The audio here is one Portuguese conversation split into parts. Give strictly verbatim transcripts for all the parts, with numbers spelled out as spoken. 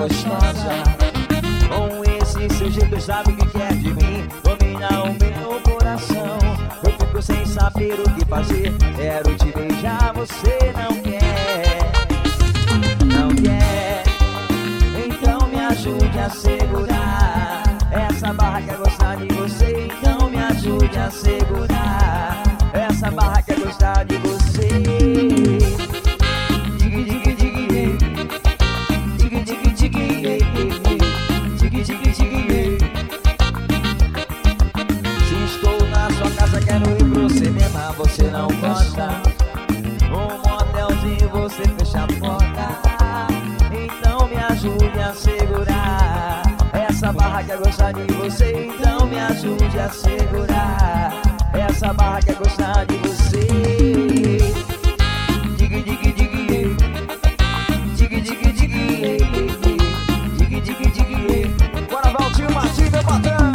gostosa. Com esse seu jeito sabe o que quer de mim, domina o meu coração. Eu fico sem saber o que fazer, quero te beijar, você não quer. Não quer, então me ajude a segurar. Essa barra quer gostar de você, então me ajude a segurar. Essa barra quer gostar de você. Digue, digue, digue, digue, digue, digue, digue, digue, digue. Se estou na sua casa, quero ir pro cinema, você não gosta. Um motelzinho, você fecha a porta. Então me ajude a segurar. Essa barra quer gostar de você, então me ajude a segurar. Essa barra quer gostar de você. Digue, digue, digue, digue, digue, digue, digue, digue, digue. Bora, Valtinho Martins, meu patrão.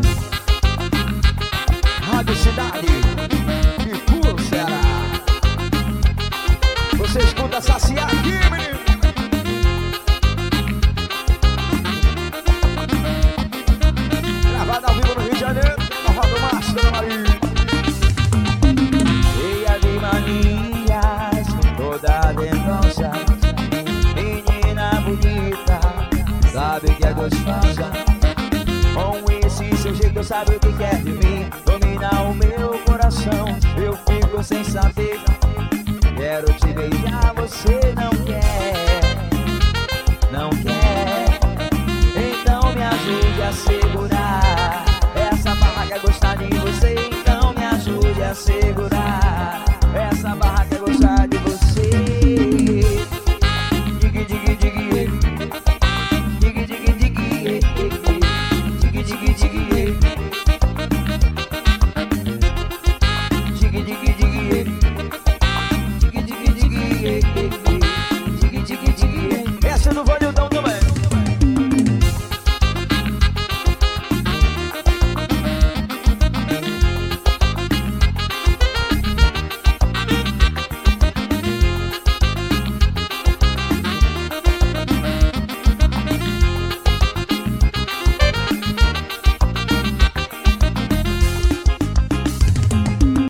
Rádio Cidade de Puro Ceará. Você escuta saciar aqui, menino. Gravado ao vivo no Rio de Janeiro, Nova do Márcio, Dona Maria. Cheia de manias, toda dengosa, menina bonita, sabe que é gostosa. Com esse seu jeito sabe o que quer de mim, domina o meu coração. Eu fico sem saber, quero te beijar, você não quer.